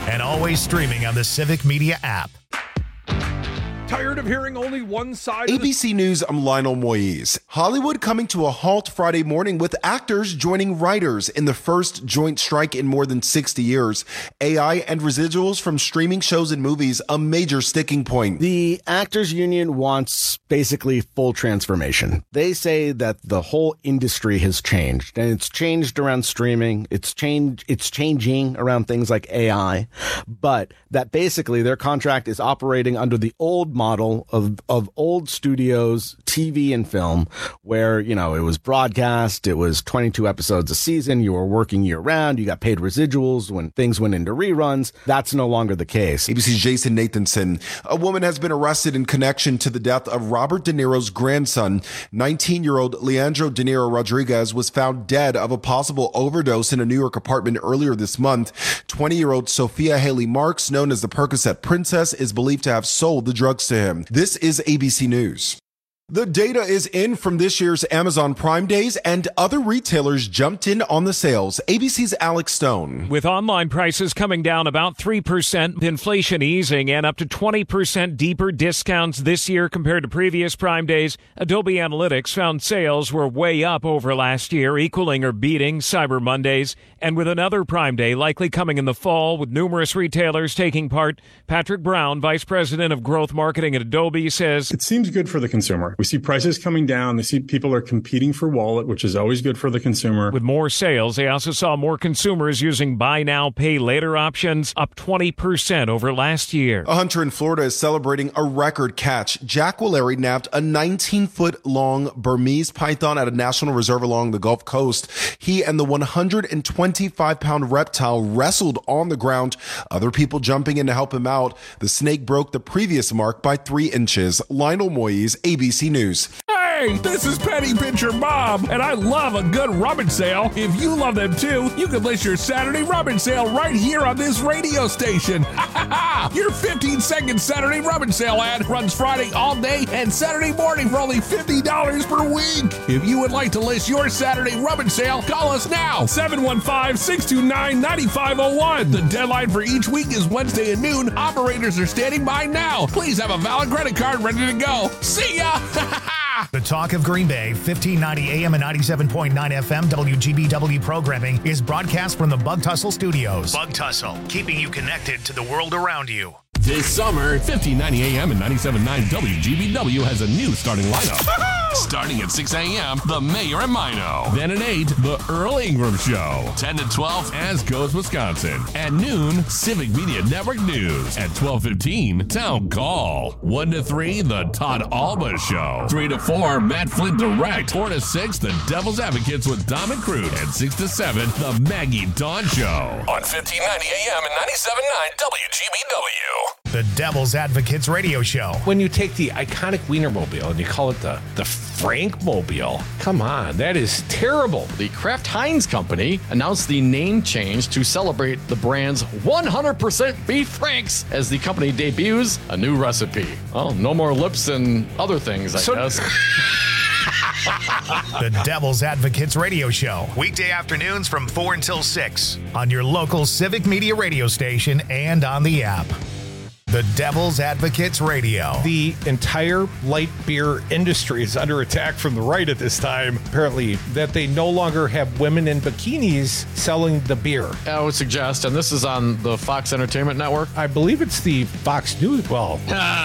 and always streaming on the Civic Media app. Tired of hearing only one side? ABC News, I'm Lionel Moise. Hollywood coming to a halt Friday morning with actors joining writers in the first joint strike in more than 60 years. AI and residuals from streaming shows and movies, a major sticking point. The actors union wants basically full transformation. They say that the whole industry has changed, and it's changed around streaming. It's changing around things like AI, but that basically their contract is operating under the old model of old studios, TV and film, where, you know, it was broadcast, it was 22 episodes a season, you were working year round, you got paid residuals when things went into reruns. That's no longer the case. ABC's Jason Nathanson. A woman has been arrested in connection to the death of Robert De Niro's grandson. 19-year-old Leandro De Niro Rodriguez was found dead of a possible overdose in a New York apartment earlier this month. 20-year-old Sophia Haley Marks, known as the Percocet Princess, is believed to have sold the drugs to him. This is ABC News. The data is in from this year's Amazon Prime Days, and other retailers jumped in on the sales. ABC's Alex Stone. With online prices coming down about 3%, inflation easing, and up to 20% deeper discounts this year compared to previous Prime Days, Adobe Analytics found sales were way up over last year, equaling or beating Cyber Mondays. And with another Prime Day likely coming in the fall with numerous retailers taking part, Patrick Brown, Vice President of Growth Marketing at Adobe, says, "It seems good for the consumer. We see prices coming down. They see people are competing for wallet, which is always good for the consumer." With more sales, they also saw more consumers using buy now, pay later options, up 20% over last year. A hunter in Florida is celebrating a record catch. Jack Walleri nabbed a 19-foot-long Burmese python at a national reserve along the Gulf Coast. He and the 125-pound reptile wrestled on the ground, other people jumping in to help him out. The snake broke the previous mark by 3 inches. Lionel Moise, ABC News. Hey, this is Penny Pincher Bob, and I love a good rummage sale. If you love them too, you can list your Saturday rummage sale right here on this radio station. Your 15-second Saturday rummage sale ad runs Friday all day and Saturday morning for only $50 per week. If you would like to list your Saturday rummage sale, call us now, 715-629-9501. The deadline for each week is Wednesday at noon. Operators are standing by now. Please have a valid credit card ready to go. See ya! The Talk of Green Bay, 1590 AM and 97.9 FM WGBW programming is broadcast from the Bug Tussle Studios. Bug Tussle, keeping you connected to the world around you. This summer, 1590 AM and 97.9 WGBW has a new starting lineup. Starting at 6 a.m., The Mayor and Mino. Then at 8, The Earl Ingram Show. 10 to 12, As Goes Wisconsin. At noon, Civic Media Network News. At 12:15, Town Call. 1 to 3, The Todd Alba Show. 3 to 4, Matt Flint Direct. 4 to 6, The Devil's Advocates with Dom and Crute. And 6 to 7, The Maggie Dawn Show. On 1590 AM and 97.9 WGBW. The Devil's Advocates radio show. When you take the iconic Wienermobile and you call it the Frankmobile, come on, that is terrible. The Kraft Heinz Company announced the name change to celebrate the brand's 100% beef franks as the company debuts a new recipe. Oh, no more lips and other things, I guess. The Devil's Advocates radio show. Weekday afternoons from 4 until 6 on your local Civic Media radio station and on the app. The Devil's Advocates Radio. The entire light beer industry is under attack from the right at this time. Apparently, that they no longer have women in bikinis selling the beer. I would suggest, and this is on the Fox Entertainment Network. I believe it's the Fox News. Well,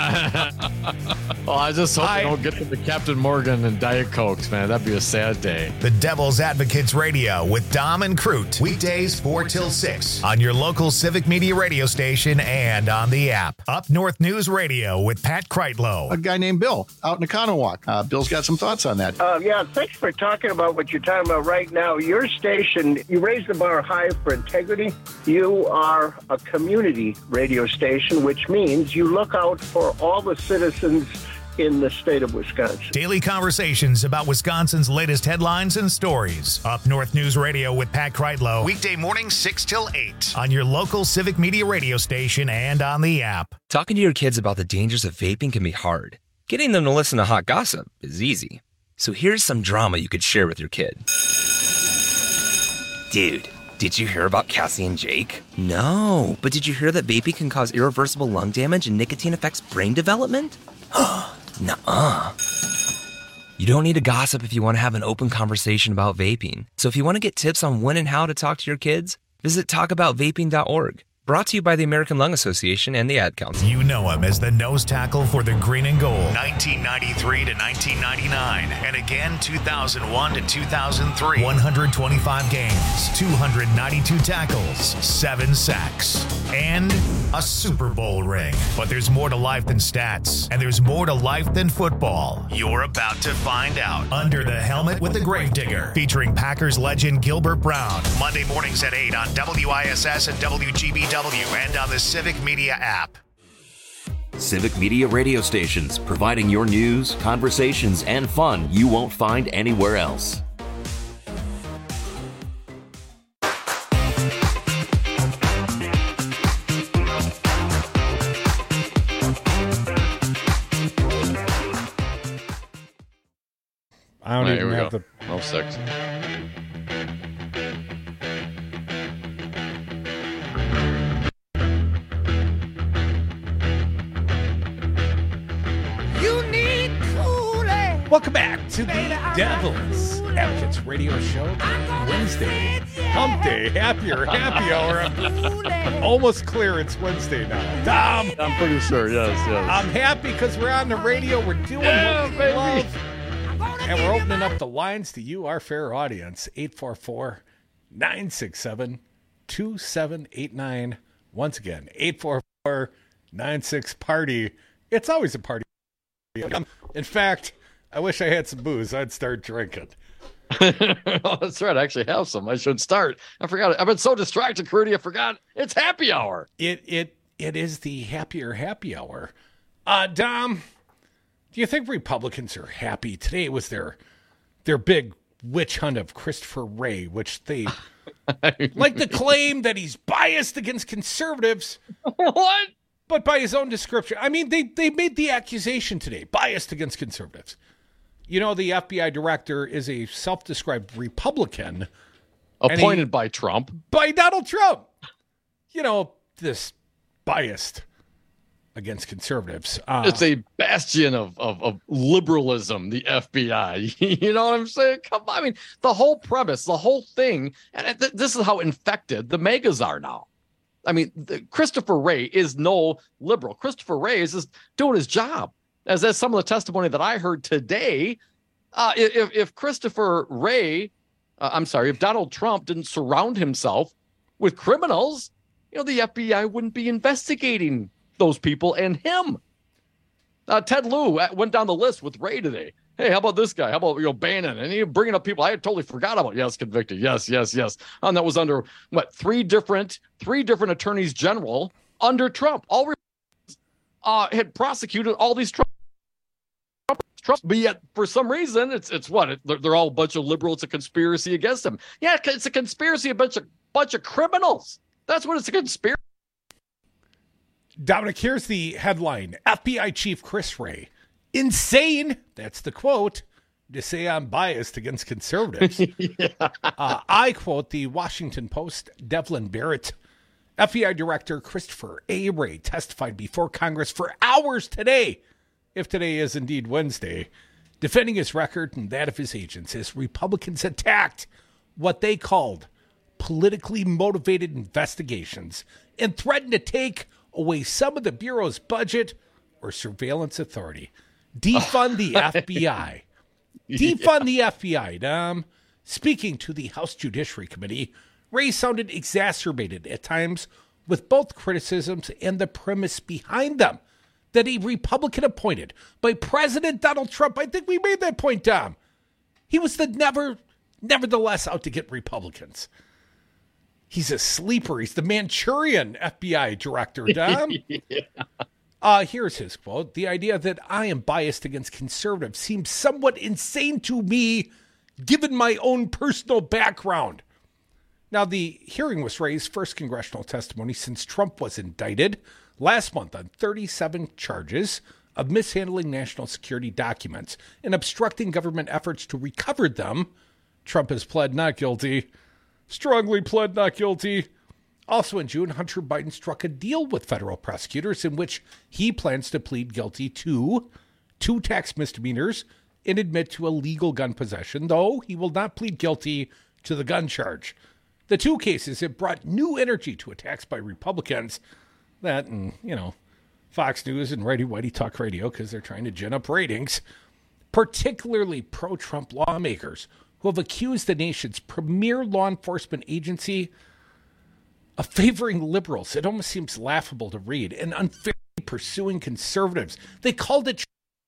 I just hope they don't get to the Captain Morgan and Diet Cokes, man. That'd be a sad day. The Devil's Advocates Radio with Dom and Crute. Weekdays 4 till 6 on your local Civic Media radio station and on the app. Up North News Radio with Pat Kreitlow. A guy named Bill out in Economowoc. Bill's got some thoughts on that. Yeah, thanks for talking about what you're talking about right now. Your station, you raise the bar high for integrity. You are a community radio station, which means you look out for all the citizens in the state of Wisconsin. Daily conversations about Wisconsin's latest headlines and stories. Up North News Radio with Pat Kreitlow. Weekday mornings 6 till 8 on your local Civic Media radio station and on the app. Talking to your kids about the dangers of vaping can be hard. Getting them to listen to hot gossip is easy. So here's some drama you could share with your kid. Dude, Did you hear about Cassie and Jake? No, but did you hear that vaping can cause irreversible lung damage and nicotine affects brain development? Nuh-uh. You don't need to gossip if you want to have an open conversation about vaping. So if you want to get tips on when and how to talk to your kids, visit talkaboutvaping.org. Brought to you by the American Lung Association and the Ad Council. You know him as the nose tackle for the Green and Gold, 1993 to 1999, and again 2001 to 2003. 125 games, 292 tackles, 7 sacks, and a Super Bowl ring. But there's more to life than stats, and there's more to life than football. You're about to find out. Under the Helmet with the Gravedigger, featuring Packers legend Gilbert Brown. Monday mornings at 8 on WISS and WGBW. And on the Civic Media app. Civic Media radio stations, providing your news, conversations, and fun you won't find anywhere else. I don't even have the... Oh, 6. Welcome back to the Devil's Advocates Radio Show. Wednesday, hump day, happy hour. I'm almost clear it's Wednesday now. Tom! I'm pretty sure, yes. I'm happy because we're on the radio. We're doing what we love. And we're opening up the lines to you, our fair audience. 844-967-2789. Once again, 844-96-PARTY. It's always a party. In fact... I wish I had some booze. I'd start drinking. Oh, that's right. I actually have some. I should start. I forgot. I've been so distracted, Crudy. I forgot. It's happy hour. It is the happier happy hour. Dom, do you think Republicans are happy? Today was their big witch hunt of Christopher Wray, which they like to claim that he's biased against conservatives. What? But by his own description. I mean, they made the accusation today, biased against conservatives. You know, the FBI director is a self-described Republican. Appointed by Trump. By Donald Trump. You know, this biased against conservatives. It's a bastion of liberalism, the FBI. You know what I'm saying? Come on. I mean, the whole premise, the whole thing, and this is how infected the megas are now. I mean, Christopher Wray is no liberal. Christopher Wray is just doing his job. As some of the testimony that I heard today, if Christopher Wray, if Donald Trump didn't surround himself with criminals, you know, the FBI wouldn't be investigating those people and him. Ted Lieu went down the list with Wray today. Hey, how about this guy? How about Bannon? And he bringing up people I had totally forgot about. Yes, convicted. Yes. And that was under three different attorneys general under Trump. All had prosecuted all these Trump, but yet for some reason they're all a bunch of liberals. It's a conspiracy against them. Yeah, it's a conspiracy. A bunch of criminals. That's what it's a conspiracy. Dominic, here's the headline: FBI Chief Chris Wray. Insane, that's the quote, to say I'm biased against conservatives. I quote the Washington Post, Devlin Barrett. FBI Director Christopher A. Wray testified before Congress for hours today, if today is indeed Wednesday, defending his record and that of his agents as Republicans attacked what they called politically motivated investigations and threatened to take away some of the Bureau's budget or surveillance authority. Defund the FBI. Defund the FBI, Dom. Speaking to the House Judiciary Committee, Wray sounded exacerbated at times with both criticisms and the premise behind them that a Republican appointed by President Donald Trump, I think we made that point, Dom, he was nevertheless out to get Republicans. He's a sleeper. He's the Manchurian FBI director, Dom. Here's his quote. The idea that I am biased against conservatives seems somewhat insane to me, given my own personal background. Now, the hearing was Wray's first congressional testimony since Trump was indicted last month on 37 charges of mishandling national security documents and obstructing government efforts to recover them. Trump has pled not guilty. strongly pled not guilty. Also in June, Hunter Biden struck a deal with federal prosecutors in which he plans to plead guilty to 2 tax misdemeanors and admit to illegal gun possession, though he will not plead guilty to the gun charge. The 2 cases have brought new energy to attacks by Republicans that, and, Fox News and Righty Whitey Talk Radio, because they're trying to gin up ratings, particularly pro-Trump lawmakers who have accused the nation's premier law enforcement agency of favoring liberals. It almost seems laughable to read, and unfairly pursuing conservatives. They called it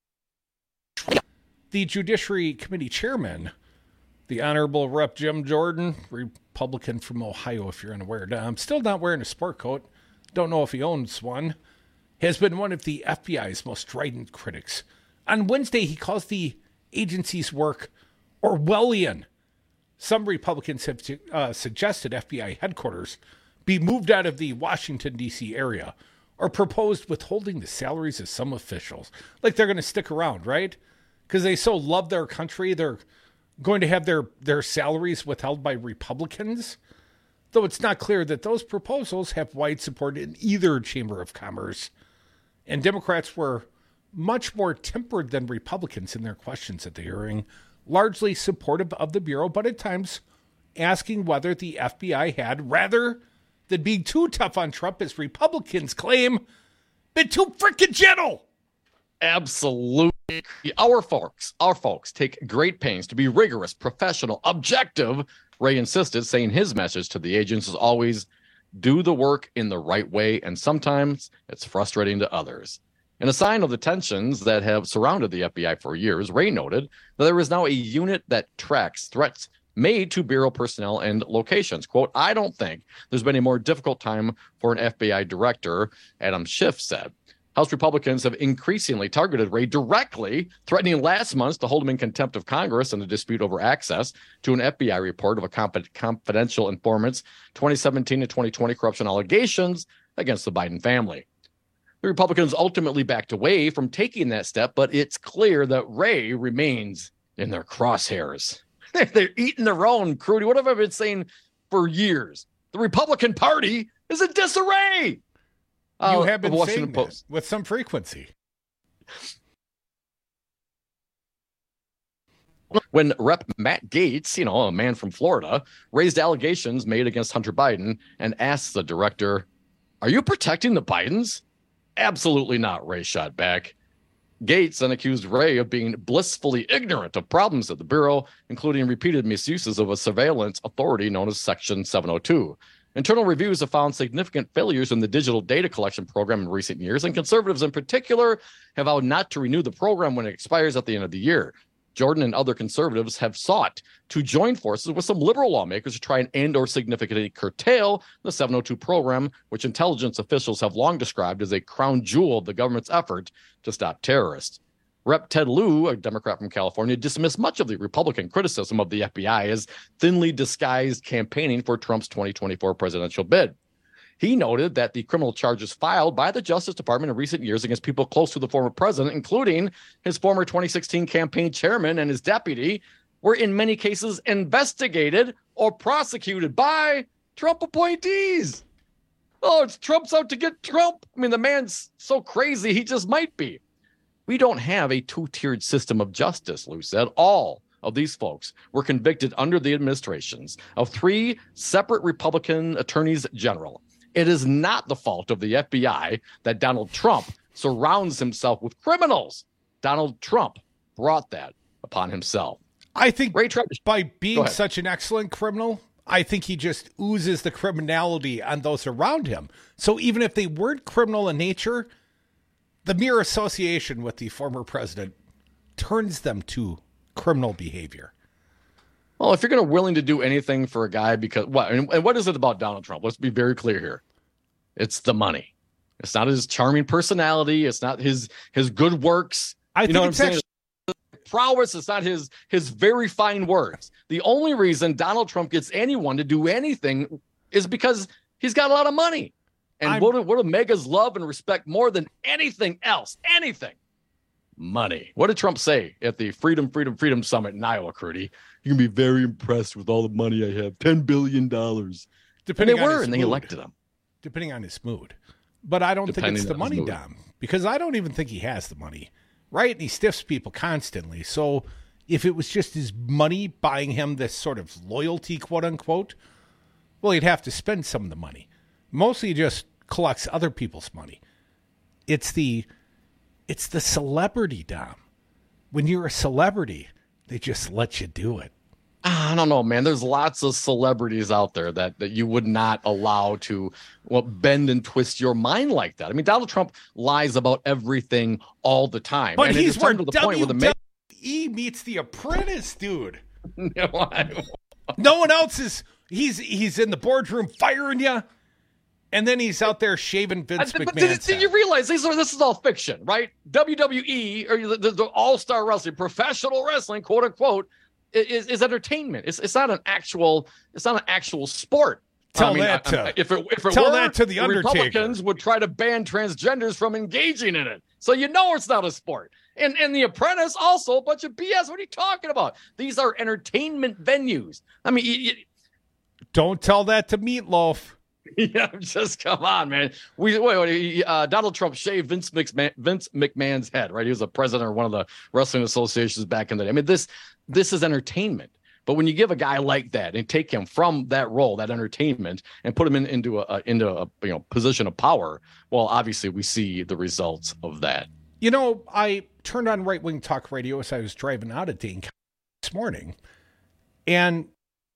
the Judiciary Committee chairman, the Honorable Rep. Jim Jordan, Republican from Ohio, if you're unaware. Now, I'm still not wearing a sport coat. Don't know if he owns one. Has been one of the FBI's most strident critics. On Wednesday, he calls the agency's work Orwellian. Some Republicans have suggested FBI headquarters be moved out of the Washington, D.C. area, or proposed withholding the salaries of some officials. Like they're going to stick around, right? Because they so love their country, they're going to have their salaries withheld by Republicans. Though it's not clear that those proposals have wide support in either Chamber of Commerce. And Democrats were much more tempered than Republicans in their questions at the hearing, largely supportive of the Bureau, but at times asking whether the FBI had, rather than being too tough on Trump, as Republicans claim, been too freaking gentle. Absolutely. Our folks take great pains to be rigorous, professional, objective, Ray insisted, saying his message to the agents is always do the work in the right way, and sometimes it's frustrating to others. In a sign of the tensions that have surrounded the FBI for years, Ray noted that there is now a unit that tracks threats made to Bureau personnel and locations. Quote, I don't think there's been a more difficult time for an FBI director, Adam Schiff said. House Republicans have increasingly targeted Ray directly, threatening last month to hold him in contempt of Congress in a dispute over access to an FBI report of a confidential informant's 2017 to 2020 corruption allegations against the Biden family. The Republicans ultimately backed away from taking that step, but it's clear that Ray remains in their crosshairs. They're eating their own, Crudy. What have I been saying for years? The Republican Party is in disarray. You have been saying that with some frequency. When Rep. Matt Gaetz, a man from Florida, raised allegations made against Hunter Biden and asked the director, are you protecting the Bidens? Absolutely not, Ray shot back. Gaetz then accused Ray of being blissfully ignorant of problems at the Bureau, including repeated misuses of a surveillance authority known as Section 702. Internal reviews have found significant failures in the digital data collection program in recent years, and conservatives in particular have vowed not to renew the program when it expires at the end of the year. Jordan and other conservatives have sought to join forces with some liberal lawmakers to try and end or significantly curtail the 702 program, which intelligence officials have long described as a crown jewel of the government's effort to stop terrorists. Rep. Ted Lieu, a Democrat from California, dismissed much of the Republican criticism of the FBI as thinly disguised campaigning for Trump's 2024 presidential bid. He noted that the criminal charges filed by the Justice Department in recent years against people close to the former president, including his former 2016 campaign chairman and his deputy, were in many cases investigated or prosecuted by Trump appointees. Oh, it's Trump's out to get Trump. I mean, the man's so crazy, he just might be. We don't have a two-tiered system of justice, Lieu said. All of these folks were convicted under the administrations of 3 separate Republican attorneys general. It is not the fault of the FBI that Donald Trump surrounds himself with criminals. Donald Trump brought that upon himself. I think by being such an excellent criminal, I think he just oozes the criminality on those around him. So even if they weren't criminal in nature, the mere association with the former president turns them to criminal behavior. Well, if you're going to willing to do anything for a guy, because what? And what is it about Donald Trump? Let's be very clear here. It's the money. It's not his charming personality. It's not his good works. I think it's actually prowess. It's not his very fine words. The only reason Donald Trump gets anyone to do anything is because he's got a lot of money. And what do megas love and respect more than anything else? Anything. money. What did Trump say at the Freedom Summit in Iowa, Crudy? You can be very impressed with all the money I have, $10 billion. Depending on his and they mood. elected him. Depending on his mood. But I don't think it's the money, Dom, because I don't even think he has the money, right? And he stiffs people constantly. So if it was just his money buying him this sort of loyalty, quote unquote, well, he'd have to spend some of the money. Mostly he just collects other people's money. It's the celebrity, Dom. When you're a celebrity, they just let you do it. I don't know, man. There's lots of celebrities out there that you would not allow to bend and twist your mind like that. I mean, Donald Trump lies about everything all the time. But and he's where WWE meets The Apprentice, dude. No one else is. He's in the boardroom firing you, and then he's out there shaving Vince McMahon. Did you realize this is all fiction, right? WWE, or the all-star wrestling, professional wrestling, quote unquote, is entertainment. It's not an actual sport. If it were, that to the Undertaker. Republicans would try to ban transgenders from engaging in it. So it's not a sport. And The Apprentice also a bunch of BS. What are you talking about? These are entertainment venues. I mean, don't tell that to Meatloaf. Yeah, just come on, man. Donald Trump shaved Vince McMahon's head, right? He was a president of one of the wrestling associations back in the day. I mean, this is entertainment. But when you give a guy like that and take him from that role, that entertainment, and put him into a position of power, well, obviously we see the results of that. I turned on Right Wing Talk Radio as I was driving out of Dane County this morning, and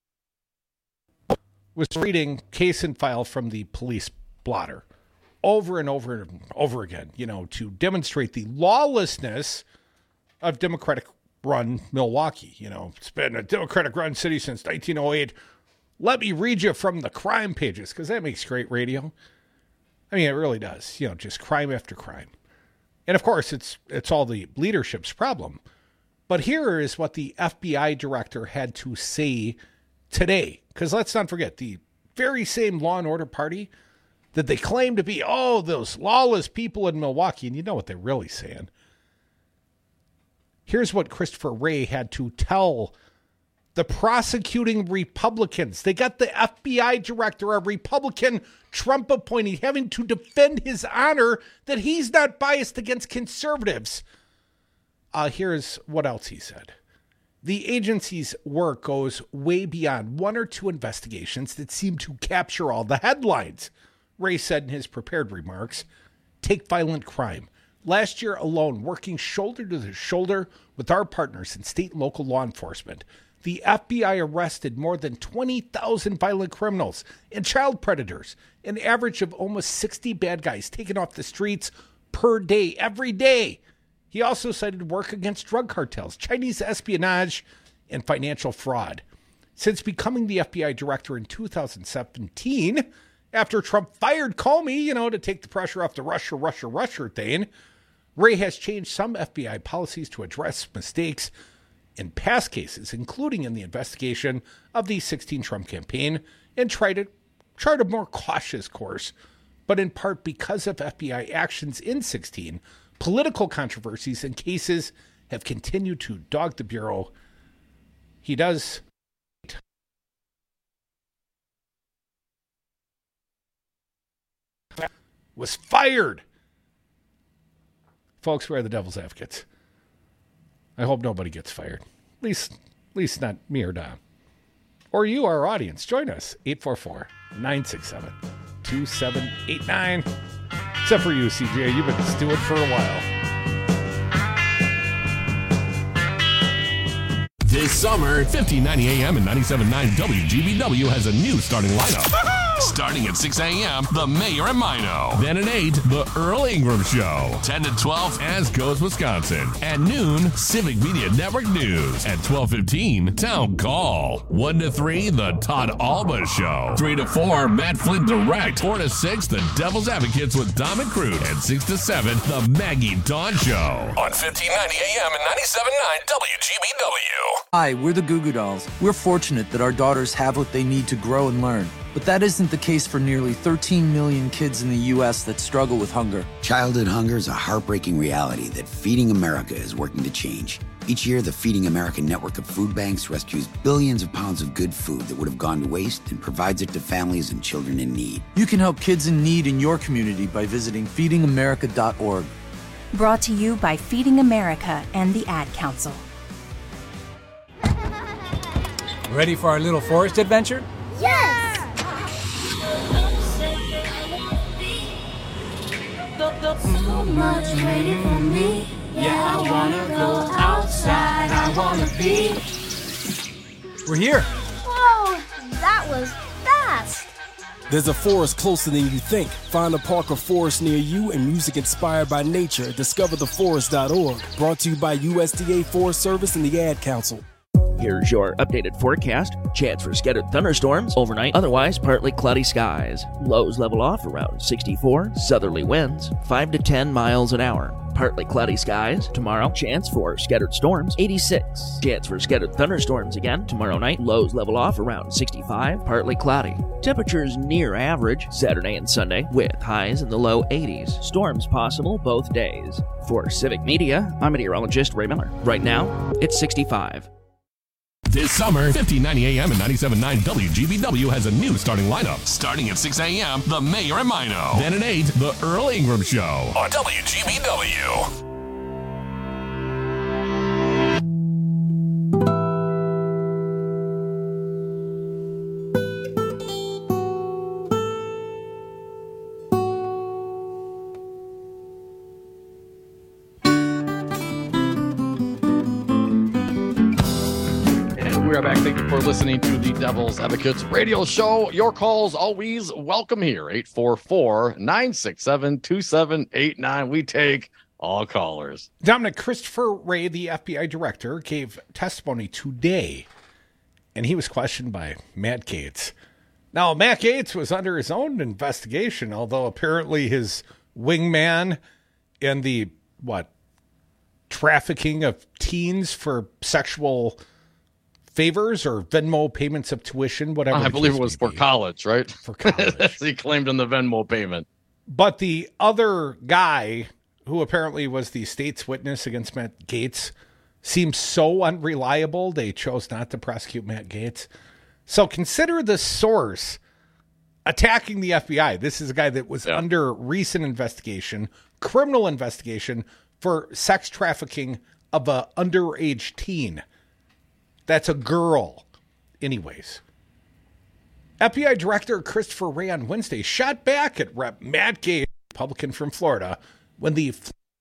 was reading case and file from the police blotter over and over and over again, to demonstrate the lawlessness of Democratic-run Milwaukee. It's been a Democratic-run city since 1908. Let me read you from the crime pages, because that makes great radio. I mean, it really does. Just crime after crime. And, of course, it's all the leadership's problem. But here is what the FBI director had to say today, because let's not forget, the very same Law and Order party that they claim to be, those lawless people in Milwaukee, and you know what they're really saying. Here's what Christopher Wray had to tell the prosecuting Republicans. They got the FBI director, a Republican Trump appointee, having to defend his honor that he's not biased against conservatives. Here's what else he said. The agency's work goes way beyond one or two investigations that seem to capture all the headlines, Wray said in his prepared remarks. Take violent crime. Last year alone, working shoulder to shoulder with our partners in state and local law enforcement, the FBI arrested more than 20,000 violent criminals and child predators, an average of almost 60 bad guys taken off the streets per day, every day. He also cited work against drug cartels, Chinese espionage, and financial fraud. Since becoming the FBI director in 2017, after Trump fired Comey, to take the pressure off the Russia thing, Wray has changed some FBI policies to address mistakes in past cases, including in the investigation of the 2016 Trump campaign, and chart a more cautious course. But in part because of FBI actions in 2016, political controversies and cases have continued to dog the Bureau. He does was fired. Folks, we're the devil's advocates. I hope nobody gets fired. At least not me or Dom. Or you, our audience. Join us. 844-967-2789. Except for you, CJ. You've been stewing for a while. This summer, 1590 AM and 97.9 WGBW has a new starting lineup. Starting at 6 a.m., The Mayor and Mino. Then at 8, The Earl Ingram Show. 10 to 12, As Goes Wisconsin. At noon, Civic Media Network News. At 12:15, Town Call. 1 to 3, The Todd Alba Show. 3 to 4, Matt Flint Direct. 4 to 6, The Devil's Advocates with Dom and Crude. And 6 to 7, The Maggie Dawn Show. On 1590 AM and 97.9 WGBW. Hi, we're the Goo Goo Dolls. We're fortunate that our daughters have what they need to grow and learn. But that isn't the case for nearly 13 million kids in the U.S. that struggle with hunger. Childhood hunger is a heartbreaking reality that Feeding America is working to change. Each year, the Feeding America network of food banks rescues billions of pounds of good food that would have gone to waste and provides it to families and children in need. You can help kids in need in your community by visiting feedingamerica.org. Brought to you by Feeding America and the Ad Council. Ready for our little forest adventure? Yes! So much waiting for me. Yeah, I wanna go outside. I wanna be. We're here. Whoa, that was fast. There's a forest closer than you think. Find a park or forest near you and music inspired by nature at discovertheforest.org. Brought to you by USDA Forest Service and the Ad Council. Here's your updated forecast. Chance for scattered thunderstorms overnight, otherwise partly cloudy skies. Lows level off around 64. Southerly winds 5 to 10 miles an hour. Partly cloudy skies tomorrow. Chance for scattered storms 86. Chance for scattered thunderstorms again tomorrow night. Lows level off around 65. Partly cloudy. Temperatures near average Saturday and Sunday with highs in the low 80s. Storms possible both days. For Civic Media, I'm meteorologist Ray Miller. Right now, it's 65. This summer, 1590 AM and 97.9 WGBW has a new starting lineup. Starting at 6 a.m., The Mayor and Mino. Then at 8, The Earl Ingram Show on WGBW. We are back. Thank you for listening to the Devil's Advocates radio show. Your calls always welcome here. 844-967-2789. We take all callers. Dominic, Christopher Wray, the FBI director, gave testimony today, and he was questioned by Matt Gaetz. Now, Matt Gaetz was under his own investigation, although apparently his wingman in the, trafficking of teens for sexual favors or Venmo payments of tuition, whatever. I believe it was for college, right? For college. He claimed in the Venmo payment. But the other guy, who apparently was the state's witness against Matt Gaetz, seems so unreliable, they chose not to prosecute Matt Gaetz. So consider the source attacking the FBI. This is a guy that was under recent investigation, criminal investigation, for sex trafficking of an underage teen. That's a girl. Anyways. FBI Director Christopher Wray on Wednesday shot back at Rep. Matt Gaetz, Republican from Florida, when the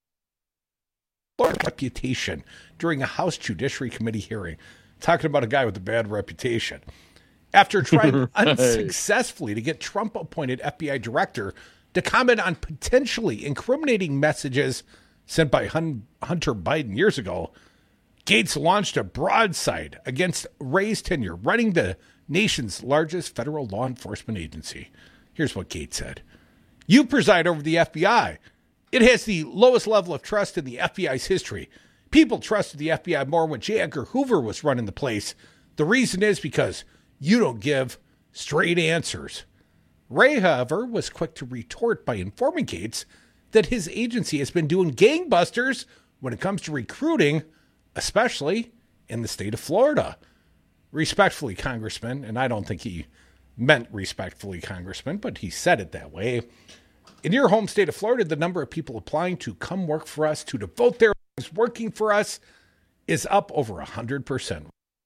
Florida reputation during a House Judiciary Committee hearing. Talking about a guy with a bad reputation. After trying unsuccessfully to get Trump appointed FBI Director to comment on potentially incriminating messages sent by Hunter Biden years ago, Gaetz launched a broadside against Wray's tenure, running the nation's largest federal law enforcement agency. Here's what Gaetz said. You preside over the FBI. It has the lowest level of trust in the FBI's history. People trusted the FBI more when J. Edgar Hoover was running the place. The reason is because you don't give straight answers. Wray, however, was quick to retort by informing Gaetz that his agency has been doing gangbusters when it comes to recruiting, especially in the state of Florida. Respectfully, Congressman, and I don't think he meant respectfully, Congressman, but he said it that way. In your home state of Florida, the number of people applying to come work for us, to devote their lives working for us, is up over 100%.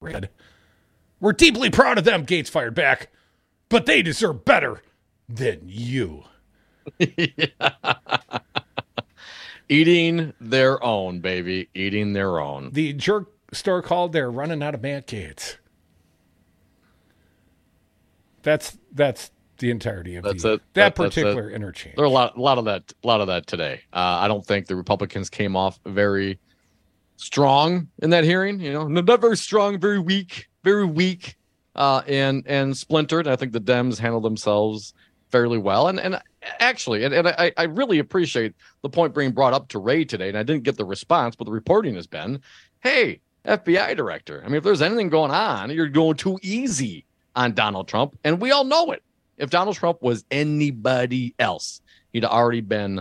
We're deeply proud of them, Gaetz fired back, but they deserve better than you. Eating their own, baby. Eating their own. The jerk store called, they're running out of Matt Gaetz. That's the entirety of that particular interchange. There are a lot of that today. I don't think the Republicans came off very strong in that hearing. Not very strong, very weak, and splintered. I think the Dems handled themselves fairly well. And actually, I really appreciate the point being brought up to Ray today, and I didn't get the response, but the reporting has been, hey, FBI director, I mean, if there's anything going on, you're going too easy on Donald Trump, and we all know it. If Donald Trump was anybody else, he'd already been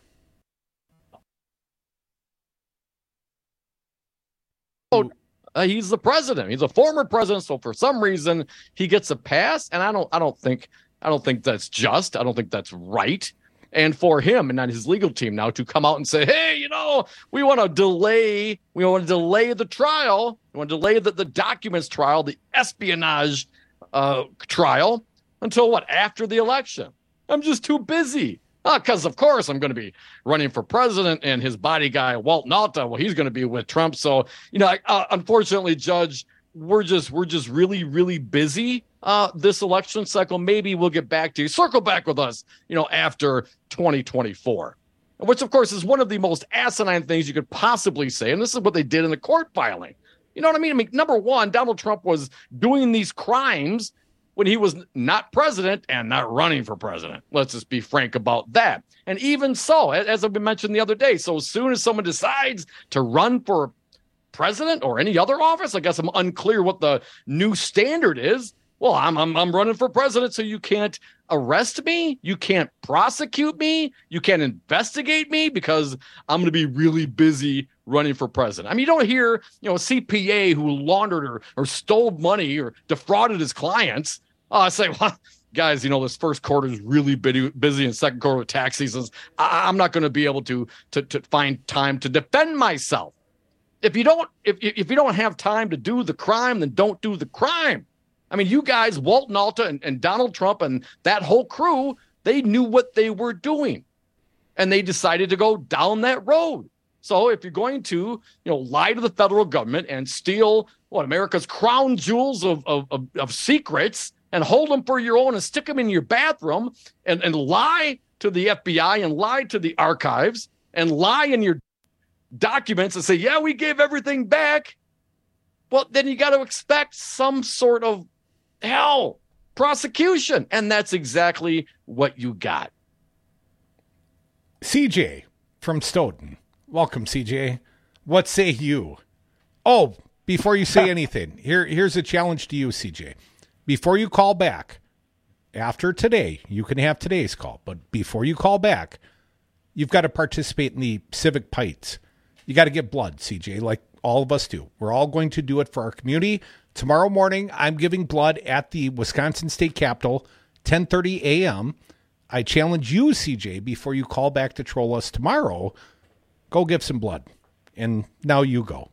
he's the president. He's a former president, so for some reason he gets a pass, and I don't think that's just. I don't think that's right. And for him and not his legal team now to come out and say, hey, we want to delay the trial. We want to delay the documents trial, the espionage trial until what? After the election. I'm just too busy. Because, of course, I'm going to be running for president, and his body guy, Walt Nauta, well, he's going to be with Trump. So, unfortunately, Judge, we're just really, really busy this election cycle. Maybe we'll get back to you. Circle back with us, after 2024, which, of course, is one of the most asinine things you could possibly say. And this is what they did in the court filing. You know what I mean? Number one, Donald Trump was doing these crimes when he was not president and not running for president. Let's just be frank about that. And even so, as I've been mentioned the other day, so as soon as someone decides to run for president or any other office, I guess I'm unclear what the new standard is. Well, I'm running for president, so you can't arrest me, you can't prosecute me, you can't investigate me because I'm going to be really busy running for president. You don't hear, a CPA who laundered or stole money or defrauded his clients say, well, guys, this first quarter is really busy and second quarter with tax seasons. I'm not going to be able to find time to defend myself. If you don't have time to do the crime, then don't do the crime. You guys, Walt Nauta and Donald Trump and that whole crew, they knew what they were doing, and they decided to go down that road. So if you're going to, lie to the federal government and steal America's crown jewels of secrets and hold them for your own and stick them in your bathroom and lie to the FBI and lie to the archives and lie in your documents and say, yeah, we gave everything back. Well, then you got to expect some sort of prosecution. And that's exactly what you got. CJ from Stoughton. Welcome, CJ. What say you? Oh, before you say anything, here's a challenge to you, CJ. Before you call back, after today, you can have today's call, but before you call back, you've got to participate in the civic pites. You got to get blood, CJ, like all of us do. We're all going to do it for our community. Tomorrow morning, I'm giving blood at the Wisconsin State Capitol, 10:30 a.m. I challenge you, CJ, before you call back to troll us tomorrow, go give some blood. And now you go.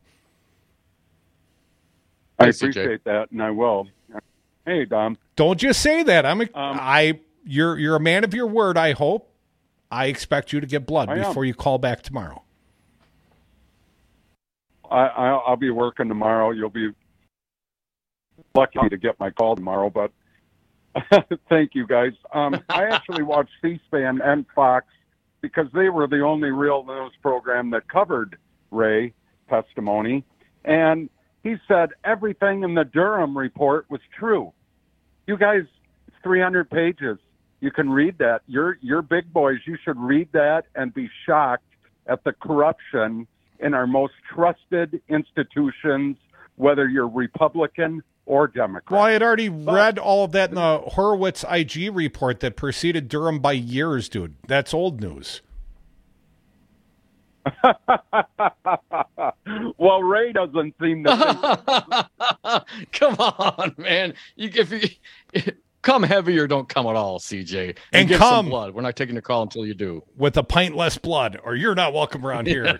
I appreciate that, and I will. Hey, Dom. Don't just say that. You're a man of your word, I hope. I expect you to get blood before you call back tomorrow. I'll be working tomorrow. You'll be lucky to get my call tomorrow, but thank you, guys. I actually watched C-SPAN and Fox because they were the only real news program that covered Wray testimony, and he said everything in the Durham report was true. You guys, it's 300 pages. You can read that. You're big boys. You should read that and be shocked at the corruption in our most trusted institutions, whether you're Republican or Democrat. Well, I had already read all of that in the Horowitz IG report that preceded Durham by years, dude. That's old news. Well, Wray doesn't seem to think. Come on, man. Come heavy or don't come at all, CJ. And give come some blood. We're not taking the call until you do. With a pint less blood, or you're not welcome around here.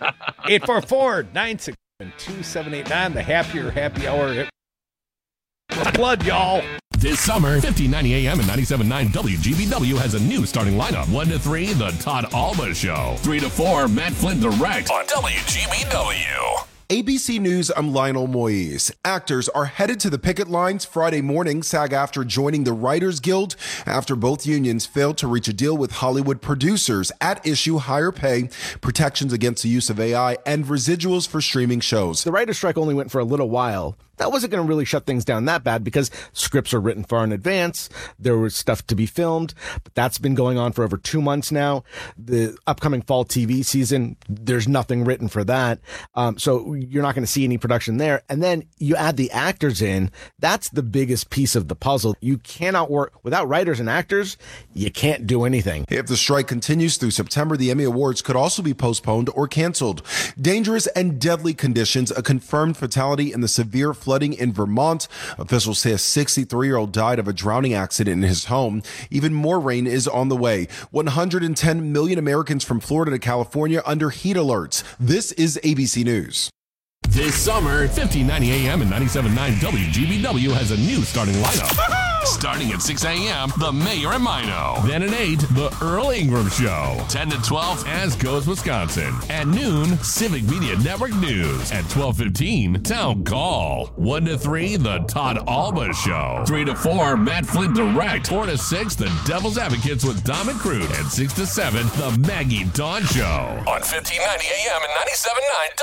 844-967-2789, the happier happy hour. Blood, y'all. This summer, 1590 AM and 97.9 WGBW has a new starting lineup. 1 to 3, The Todd Alba Show. 3 to 4, Matt Flynn Direct on WGBW. ABC News, I'm Lionel Moise. Actors are headed to the picket lines Friday morning, SAG-AFTRA joining the Writers Guild after both unions failed to reach a deal with Hollywood producers. At issue, higher pay, protections against the use of AI, and residuals for streaming shows. The writer's strike only went for a little while, that wasn't going to really shut things down that bad because scripts are written far in advance. There was stuff to be filmed, but that's been going on for over 2 months now. The upcoming fall TV season, there's nothing written for that. So you're not going to see any production there. And then you add the actors in. That's the biggest piece of the puzzle. You cannot work without writers and actors. You can't do anything. If the strike continues through September, the Emmy Awards could also be postponed or canceled. Dangerous and deadly conditions, a confirmed fatality in the severe flooding in Vermont. Officials say a 63-year-old died of a drowning accident in his home. Even more rain is on the way. 110 million Americans from Florida to California under heat alerts. This is ABC News. This summer, 1590 AM and 97.9 WGBW has a new starting lineup. Starting at 6 a.m., The Mayor and Mino. Then at 8, The Earl Ingram Show. 10 to 12, As Goes Wisconsin. At noon, Civic Media Network News. At 12:15, Town Call. 1 to 3, The Todd Alba Show. 3 to 4, Matt Flint Direct. 4 to 6, The Devil's Advocates with Dom and Crude. And 6 to 7, The Maggie Dawn Show. On 1590 AM and 97.9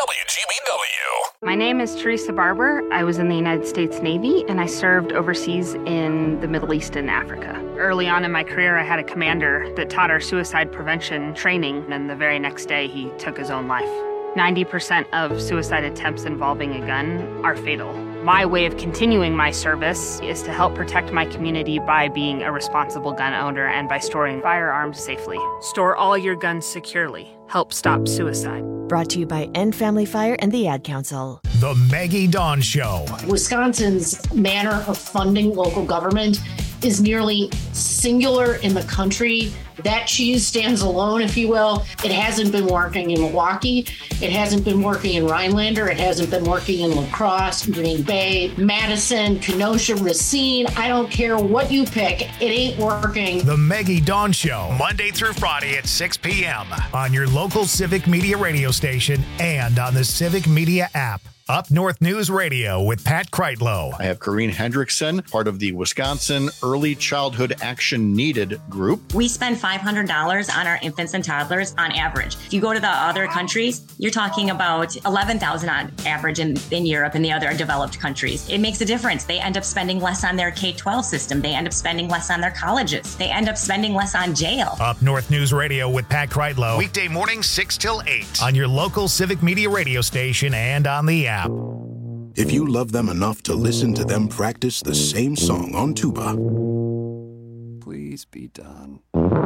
WGBW. My name is Teresa Barber. I was in the United States Navy, and I served overseas in the Middle East and Africa. Early on in my career, I had a commander that taught our suicide prevention training, and the very next day, he took his own life. 90% of suicide attempts involving a gun are fatal. My way of continuing my service is to help protect my community by being a responsible gun owner and by storing firearms safely. Store all your guns securely. Help stop suicide. Brought to you by End Family Fire and the Ad Council. The Maggie Dawn Show. Wisconsin's manner of funding local government is nearly singular in the country. That cheese stands alone, if you will. It hasn't been working in Milwaukee. It hasn't been working in Rhinelander. It hasn't been working in La Crosse, Green Bay, Madison, Kenosha, Racine. I don't care what you pick. It ain't working. The Maggie Dawn Show, Monday through Friday at 6 p.m. on your local Civic Media radio station and on the Civic Media app. Up North News Radio with Pat Kreitlow. I have Corrine Hendrickson, part of the Wisconsin Early Childhood Action Needed group. We spend $500 on our infants and toddlers on average. If you go to the other countries, you're talking about $11,000 on average in Europe and the other developed countries. It makes a difference. They end up spending less on their K-12 system. They end up spending less on their colleges. They end up spending less on jail. Up North News Radio with Pat Kreitlow. Weekday mornings 6 till 8 on your local Civic Media radio station and on the app. If you love them enough to listen to them practice the same song on tuba, please be done.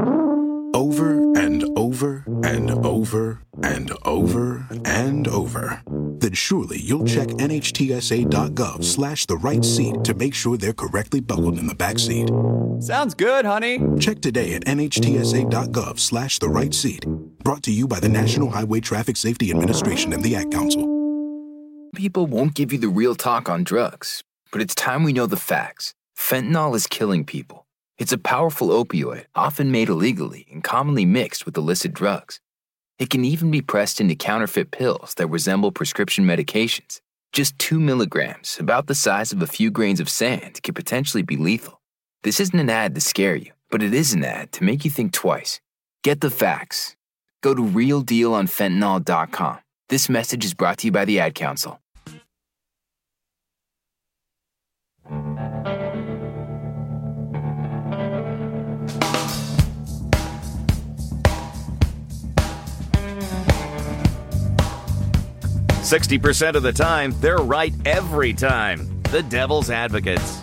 Over and over and over and over and over, then surely you'll check NHTSA.gov/the right seat to make sure they're correctly buckled in the back seat. Sounds good, honey. Check today at NHTSA.gov/the right seat. Brought to you by the National Highway Traffic Safety Administration and the Ad Council. People won't give you the real talk on drugs, but it's time we know the facts. Fentanyl is killing people. It's a powerful opioid, often made illegally and commonly mixed with illicit drugs. It can even be pressed into counterfeit pills that resemble prescription medications. Just 2 milligrams, about the size of a few grains of sand, could potentially be lethal. This isn't an ad to scare you, but it is an ad to make you think twice. Get the facts. Go to realdealonfentanyl.com. This message is brought to you by the Ad Council. "60% of the time, they're right every time. The Devil's Advocates."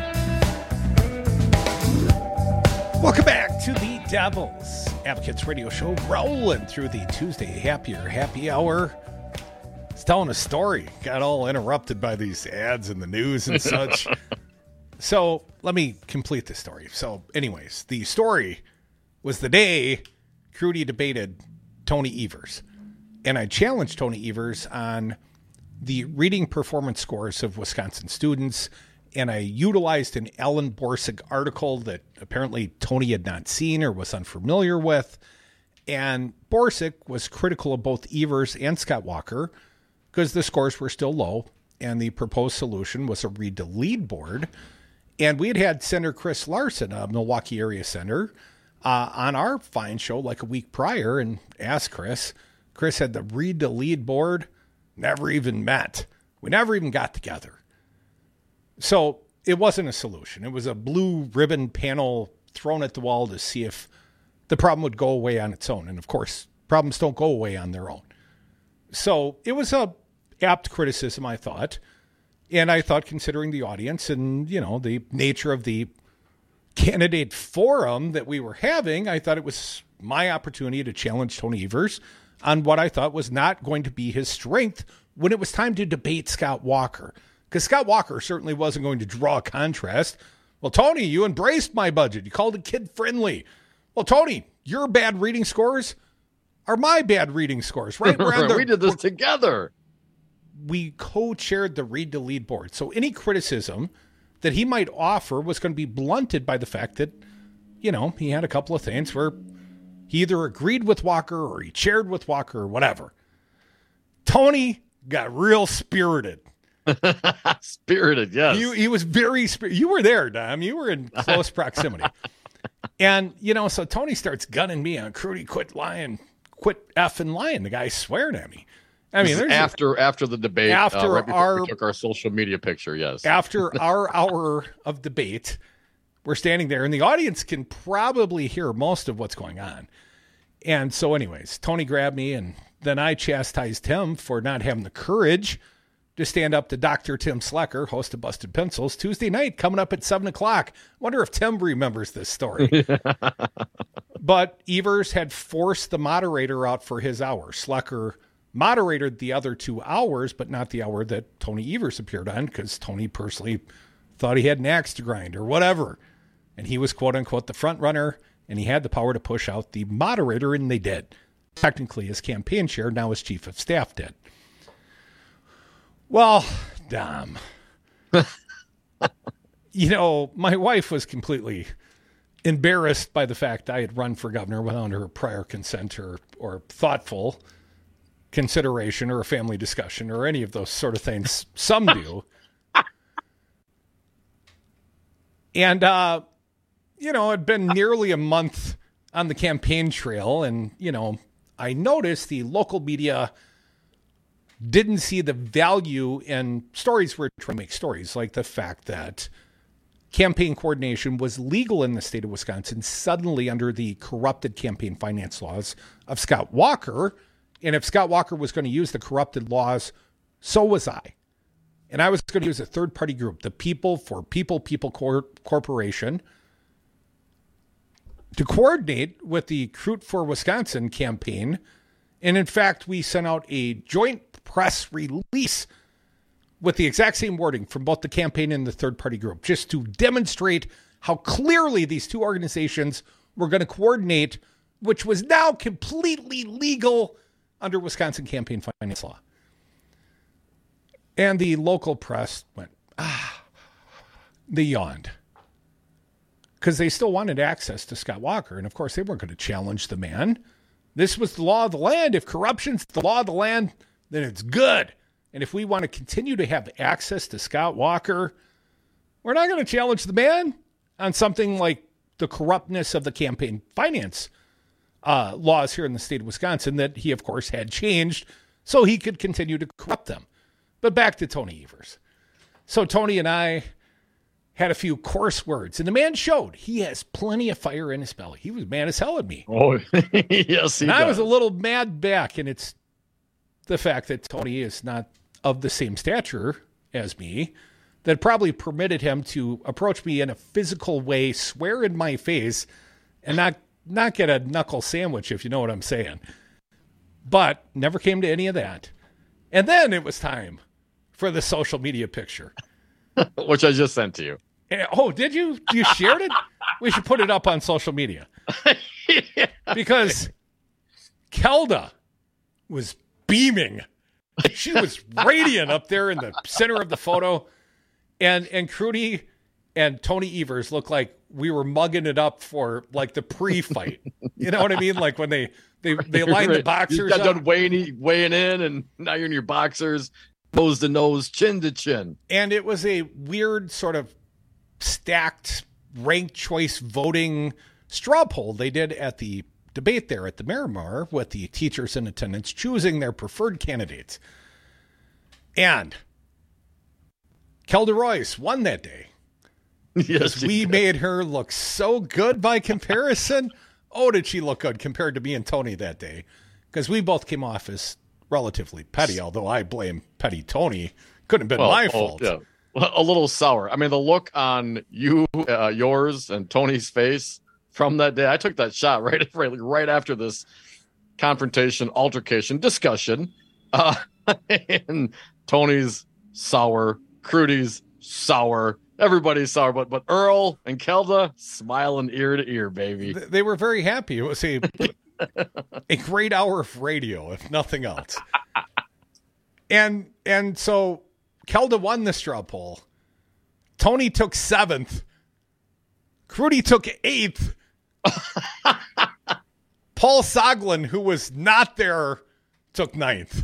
Welcome back to the Devil's Advocates radio show, rolling through the Tuesday happy hour. It's telling a story. Got all interrupted by these ads in the news and such. So let me complete the story. So anyways, the story was the day Crudy debated Tony Evers. And I challenged Tony Evers on the reading performance scores of Wisconsin students. And I utilized an Ellen Borsig article that apparently Tony had not seen or was unfamiliar with. And Borsig was critical of both Evers and Scott Walker because the scores were still low. And the proposed solution was a read to lead board. And we had Senator Chris Larson, a Milwaukee area senator, on our fine show like a week prior and asked Chris. Chris had the read to lead board, never even met. We never even got together. So it wasn't a solution. It was a blue ribbon panel thrown at the wall to see if the problem would go away on its own. And of course, problems don't go away on their own. So it was a apt criticism, I thought. And I thought, considering the audience and, the nature of the candidate forum that we were having, I thought it was my opportunity to challenge Tony Evers on what I thought was not going to be his strength when it was time to debate Scott Walker. Because Scott Walker certainly wasn't going to draw a contrast. Well, Tony, you embraced my budget. You called it kid-friendly. Well, Tony, your bad reading scores are my bad reading scores, right? We did this together. We co-chaired the Read to Lead board. So any criticism that he might offer was going to be blunted by the fact that, he had a couple of things where he either agreed with Walker or he chaired with Walker or whatever. Tony got real spirited. Spirited, yes. He was very spirited. You were there, Dom. You were in close proximity. And, so Tony starts gunning me on Crudy, quit effing lying. The guy's swearing at me. I mean, there's after the debate, right we took our social media picture, yes. After our hour of debate, we're standing there, and the audience can probably hear most of what's going on. And so anyways, Tony grabbed me, and then I chastised him for not having the courage to stand up to Dr. Tim Slecker, host of Busted Pencils, Tuesday night, coming up at 7 o'clock. Wonder if Tim remembers this story. But Evers had forced the moderator out for his hour. Slecker moderated the other 2 hours, but not the hour that Tony Evers appeared on, because Tony personally thought he had an axe to grind or whatever. And he was, quote unquote, the front runner, and he had the power to push out the moderator, and they did. Technically, his campaign chair, now his chief of staff, did. Well, Dom, my wife was completely embarrassed by the fact I had run for governor without her prior consent or thoughtful consideration or a family discussion or any of those sort of things. Some do. And, it'd been nearly a month on the campaign trail. And, I noticed the local media didn't see the value in stories we're trying to make stories, like the fact that campaign coordination was legal in the state of Wisconsin suddenly under the corrupted campaign finance laws of Scott Walker. And if Scott Walker was going to use the corrupted laws, so was I. And I was going to use a third-party group, the People for People Corporation, to coordinate with the Crute for Wisconsin campaign. And in fact, we sent out a joint press release with the exact same wording from both the campaign and the third-party group, just to demonstrate how clearly these two organizations were going to coordinate, which was now completely legal under Wisconsin campaign finance law. And the local press went, they yawned. Because they still wanted access to Scott Walker. And of course, they weren't going to challenge the man. This was the law of the land. If corruption's the law of the land, then it's good. And if we want to continue to have access to Scott Walker, we're not going to challenge the man on something like the corruptness of the campaign finance laws here in the state of Wisconsin that he, of course, had changed so he could continue to corrupt them. But back to Tony Evers. So Tony and I had a few coarse words, and the man showed he has plenty of fire in his belly. He was mad as hell at me. Oh, yes, he and does. I was a little mad back, and it's the fact that Tony is not of the same stature as me that probably permitted him to approach me in a physical way, swear in my face, and not get a knuckle sandwich, if you know what I'm saying. But never came to any of that. And then it was time for the social media picture. Which I just sent to you. Oh, did you? You shared it? We should put it up on social media. Yeah. Because Kelda was beaming. She was radiant up there in the center of the photo. And Crudy and Tony Evers looked like we were mugging it up for like the pre-fight. You know what I mean? Like when they lined the boxers you got up. done weighing in, and now you're in your boxers, nose to nose, chin to chin. And it was a weird sort of stacked ranked choice voting straw poll they did at the debate there at the Miramar with the teachers in attendance choosing their preferred candidates. And Kelda Royce won that day. Yes, we made her look so good by comparison. Oh, did she look good compared to me and Tony that day? Because we both came off as relatively petty, although I blame petty Tony. Couldn't have been my fault. Yeah. A little sour. I mean, the look on you, yours, and Tony's face from that day. I took that shot right after this confrontation, altercation, discussion. And Tony's sour, Crudy's sour, everybody's sour, but Earl and Kelda smiling ear to ear, baby. They were very happy. It was a great hour of radio, if nothing else. And so Kelda won the straw poll. Tony took 7th. Crudy took 8th. Paul Soglin, who was not there, took 9th.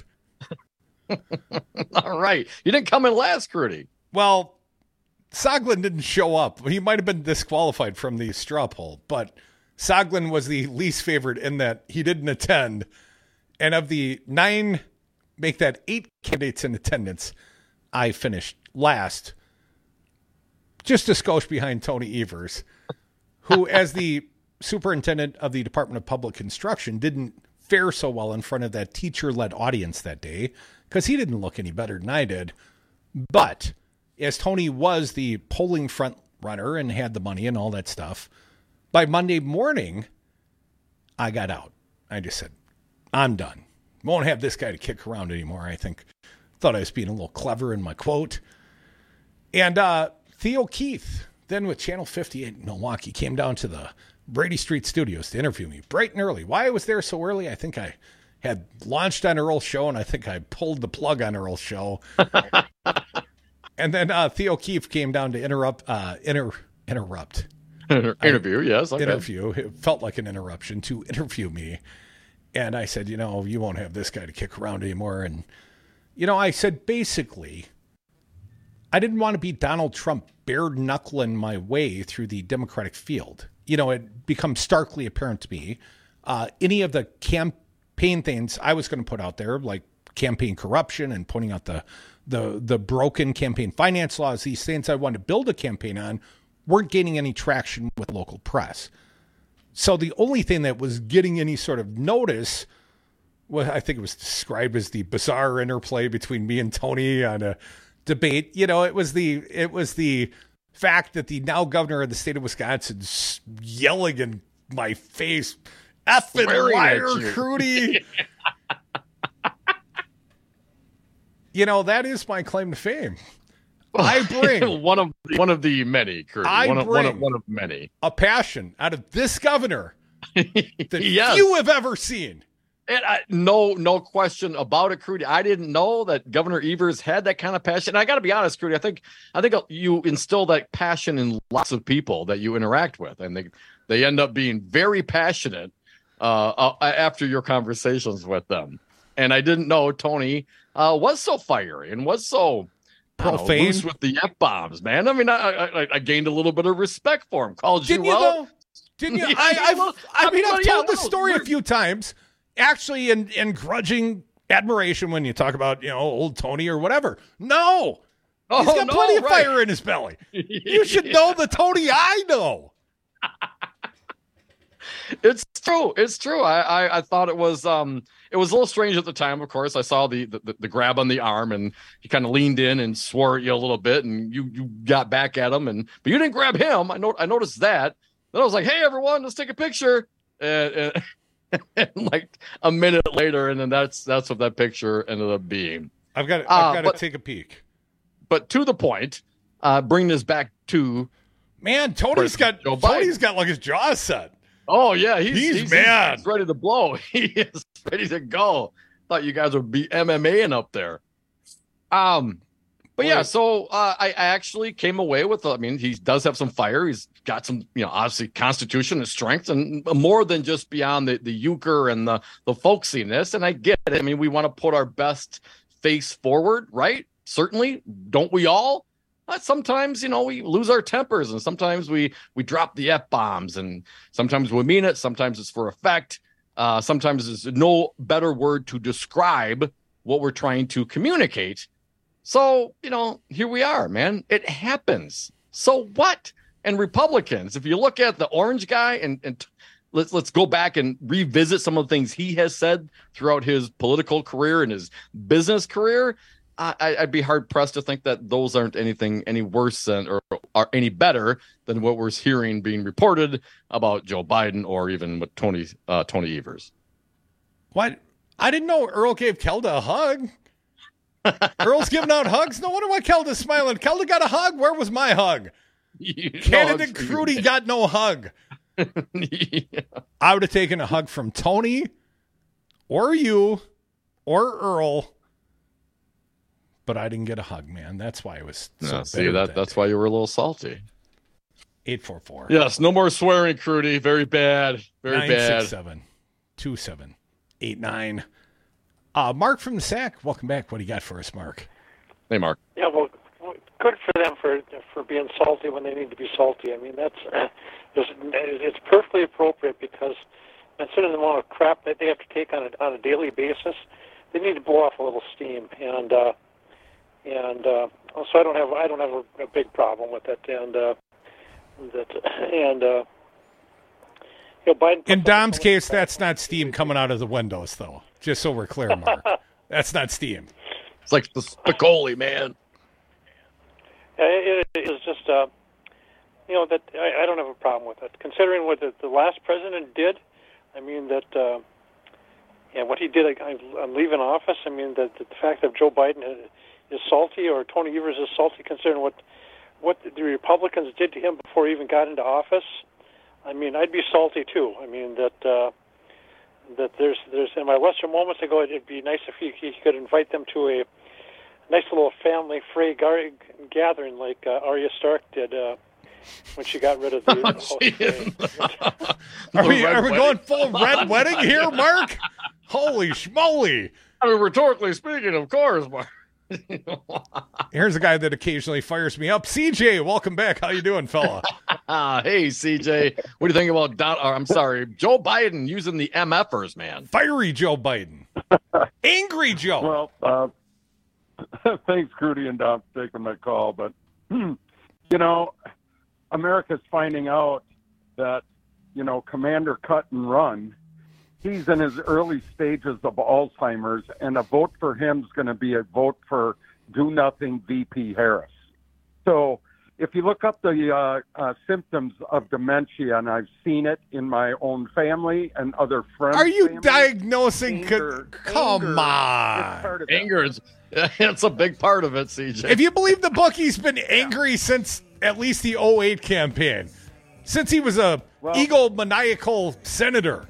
All right. You didn't come in last, Crudy. Well, Soglin didn't show up. He might have been disqualified from the straw poll, but Soglin was the least favorite in that he didn't attend. And of the 9, make that 8 candidates in attendance, I finished last, just a skosh behind Tony Evers, who, as the superintendent of the Department of Public Instruction, didn't fare so well in front of that teacher-led audience that day because he didn't look any better than I did. But as Tony was the polling front runner and had the money and all that stuff, by Monday morning, I got out. I just said, I'm done. Won't have this guy to kick around anymore, I think. Thought I was being a little clever in my quote. And Theo Keith, then with Channel 58 in Milwaukee, came down to the Brady Street Studios to interview me bright and early. Why I was there so early? I think I had launched on Earl's show, and I think I pulled the plug on Earl's show. And then Theo Keith came down to interrupt. Interview, yes. Okay. Interview. It felt like an interruption to interview me. And I said, you won't have this guy to kick around anymore. And, I said, basically, I didn't want to be Donald Trump bare-knuckling my way through the Democratic field. It becomes starkly apparent to me. Any of the campaign things I was going to put out there, like campaign corruption and pointing out the broken campaign finance laws, these things I wanted to build a campaign on, weren't gaining any traction with local press. So the only thing that was getting any sort of notice was, I think it was described as the bizarre interplay between me and Tony on a debate. It was the fact that the now governor of the state of Wisconsin yelling in my face, effing liar, Crudy. That is my claim to fame. I bring one of the many, Crudy. One of many. A passion out of this governor that few have ever seen. And no question about it, Crudy. I didn't know that Governor Evers had that kind of passion. And I got to be honest, Crudy. I think you instill that passion in lots of people that you interact with, and they end up being very passionate after your conversations with them. And I didn't know Tony was so fiery and was so profane loose with the F-bombs, man. I mean, I gained a little bit of respect for him. Didn't you, though? Didn't you? I've told this story a few times. Actually, in grudging admiration when you talk about, old Tony or whatever. No. He's got plenty of fire in his belly. You should know the Tony I know. It's true. It's true. I thought it was a little strange at the time, of course. I saw the grab on the arm, and he kind of leaned in and swore at you a little bit, and you got back at him, but you didn't grab him. I noticed that. Then I was like, hey, everyone, let's take a picture. And like a minute later, and then that's what that picture ended up being. I've got to take a peek. But to the point, bring this back to Tony's got like his jaw set. Oh yeah, he's mad. He's ready to blow. He is ready to go. Thought you guys would be MMAing up there. But yeah, so I actually came away with, he does have some fire. He's got some, obviously constitution and strength, and more than just beyond the euchre and the folksiness. And I get it. We want to put our best face forward, right? Certainly. Don't we all? Sometimes, we lose our tempers, and sometimes we drop the F-bombs, and sometimes we mean it. Sometimes it's for effect. Sometimes there's no better word to describe what we're trying to communicate. So, here we are, man. It happens. So what? And Republicans, if you look at the orange guy and let's go back and revisit some of the things he has said throughout his political career and his business career, I'd be hard pressed to think that those aren't any worse than or are any better than what we're hearing being reported about Joe Biden or even with Tony Evers. What? I didn't know Earl gave Kelda a hug. Earl's giving out hugs. No wonder why Kelda's smiling. Kelda got a hug. Where was my hug? Candidate Crudy got no hug. Yeah. I would have taken a hug from Tony or you or Earl, but I didn't get a hug, man. That's why I was so that's why you were a little salty. 844. Yes, no more swearing, Crudy. Very bad. Very bad. 967-2789. Mark from the Sac, welcome back. What do you got for us, Mark? Hey, Mark. Yeah, well, good for them for being salty when they need to be salty. I mean, it's perfectly appropriate because considering the amount of crap that they have to take on a daily basis, they need to blow off a little steam. And so I don't have a big problem with it. Biden. In Dom's case, that's not steam coming out of the windows, though. Just so we're clear, Mark. That's not steam. It's like the Spicoli, man. It is just, that I don't have a problem with it. Considering what the last president did, I mean, what he did on leaving office, I mean, the fact that Joe Biden is salty or Tony Evers is salty, considering what the Republicans did to him before he even got into office, I mean, I'd be salty too. I mean, that there's in my lesser moments ago, it'd be nice if he could invite them to a nice little family free gathering like Arya Stark did when she got rid of the host. Are we going full red wedding here, Mark? Holy schmoly. I mean, rhetorically speaking, of course, Mark. Here's a guy that occasionally fires me up. CJ, welcome back. How you doing, fella? Hey, CJ. What do you think about Joe Biden using the MFers, man? Fiery Joe Biden. Angry Joe. Well, thanks, Crudy and Dom, for taking my call. But, America's finding out that, Commander Cut and Run, he's in his early stages of Alzheimer's, and a vote for him is going to be a vote for do-nothing VP Harris. So if you look up the symptoms of dementia, and I've seen it in my own family and other friends. Are you diagnosing? Come on. Anger is it's a big part of it, CJ. If you believe the book, he's been angry since at least the 2008 campaign, since he was a egomaniacal senator.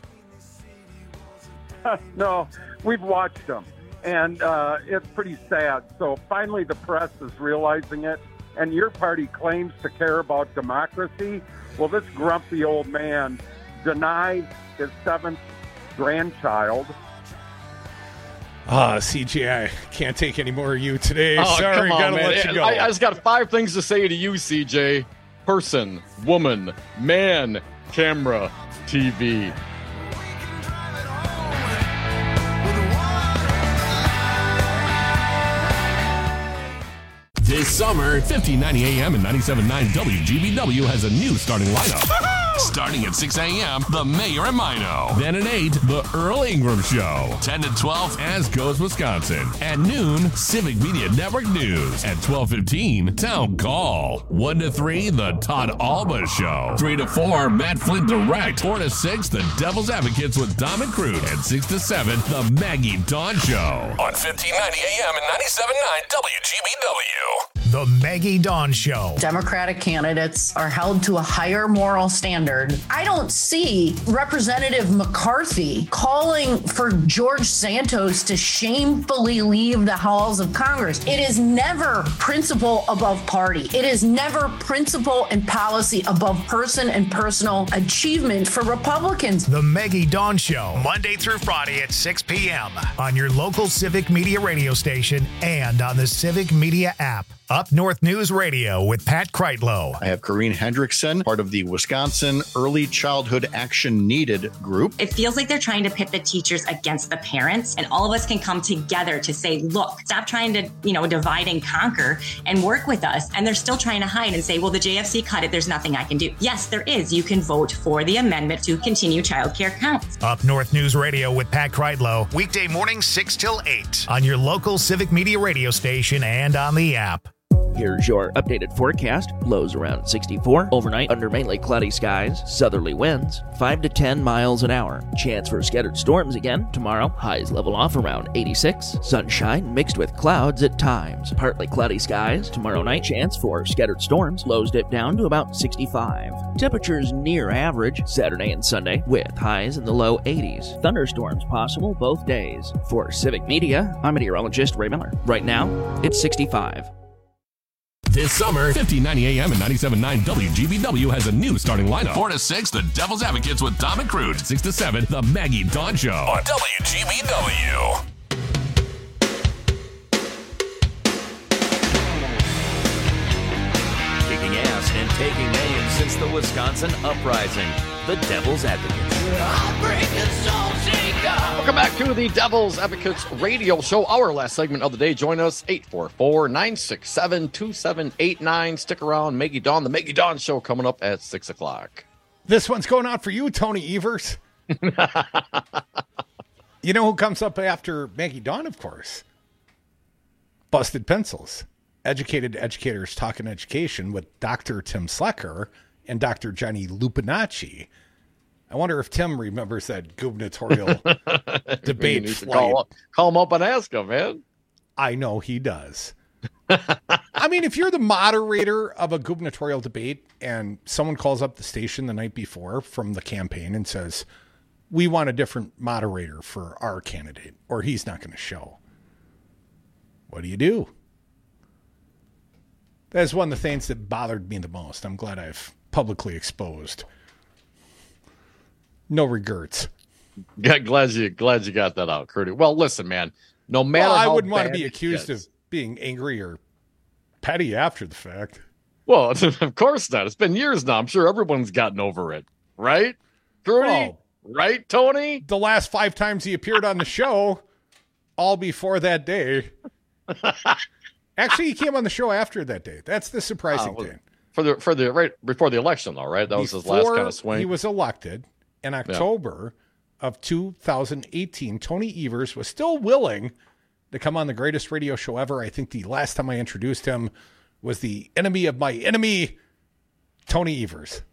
No, we've watched them, and it's pretty sad. So finally the press is realizing it, and your party claims to care about democracy. Well, this grumpy old man denies his 7th grandchild. CJ, I can't take any more of you today. Sorry, come on, gotta man. let you go. I just got 5 things to say to you, CJ. Person, woman, man, camera, TV. This summer, 1590 AM and 97.9 WGBW has a new starting lineup. Starting at 6 a.m., The Mayor and Mino. Then at 8, The Earl Ingram Show. 10 to 12, As Goes Wisconsin. At noon, Civic Media Network News. At 12:15, Town Call. 1 to 3, The Todd Alba Show. 3 to 4, Matt Flint Direct. 4 to 6, The Devil's Advocates with Dom and Crude. And 6 to 7, The Maggie Dawn Show. On 1590 AM and 97.9 WGBW. The Maggie Dawn Show. Democratic candidates are held to a higher moral standard. I don't see Representative McCarthy calling for George Santos to shamefully leave the halls of Congress. It is never principle above party. It is never principle and policy above person and personal achievement for Republicans. The Maggie Dawn Show, Monday through Friday at 6 p.m. on your local Civic Media radio station and on the Civic Media app. Up North News Radio with Pat Kreitlow. I have Corrine Hendrickson, part of the Wisconsin Early Childhood Action Needed group. It feels like they're trying to pit the teachers against the parents, and all of us can come together to say, look, stop trying to, divide and conquer and work with us. And they're still trying to hide and say, well, the JFC cut it. There's nothing I can do. Yes, there is. You can vote for the amendment to continue childcare counts. Up North News Radio with Pat Kreitlow. Weekday mornings 6 till 8 on your local Civic Media radio station and on the app. Here's your updated forecast. Lows around 64. Overnight, under mainly cloudy skies. Southerly winds, 5 to 10 miles an hour. Chance for scattered storms again tomorrow. Highs level off around 86. Sunshine mixed with clouds at times. Partly cloudy skies. Tomorrow night, chance for scattered storms. Lows dip down to about 65. Temperatures near average Saturday and Sunday with highs in the low 80s. Thunderstorms possible both days. For Civic Media, I'm meteorologist Ray Miller. Right now, it's 65. This summer, 1590 AM and 97.9 WGBW has a new starting lineup. 4 to 6, the Devil's Advocates with Dom and Crude. 6 to 7, the Maggie Dawn Show on WGBW. Kicking ass and taking names since the Wisconsin Uprising, the Devil's Advocates. Welcome back to the Devil's Advocates radio show. Our last segment of the day. Join us, 844-967-2789. Stick around. Maggie Dawn, the Maggie Dawn Show coming up at 6 o'clock. This one's going out for you, Tony Evers. You know who comes up after Maggie Dawn, of course? Busted Pencils. Educated Educators Talking Education with Dr. Tim Slecker and Dr. Johnny Lupinacci. I wonder if Tim remembers that gubernatorial debate flight. Call him up and ask him, man. I know he does. I mean, if you're the moderator of a gubernatorial debate and someone calls up the station the night before from the campaign and says, we want a different moderator for our candidate, or he's not going to show. What do? That's one of the things that bothered me the most. I'm glad I've publicly exposed. No regrets. Yeah, glad you got that out, Curdy. Well, listen, man. No matter how I wouldn't want to be bad accused of being angry or petty after the fact. Well, of course not. It's been years now. I'm sure everyone's gotten over it, right, Curdy? Oh, right, Tony? The last 5 times he appeared on the show, all before that day. Actually, he came on the show after that day. That's the surprising thing. For the right before the election, though, right? That was his last kind of swing. He was elected in October of 2018. Tony Evers was still willing to come on the greatest radio show ever. I think the last time I introduced him was the enemy of my enemy, Tony Evers.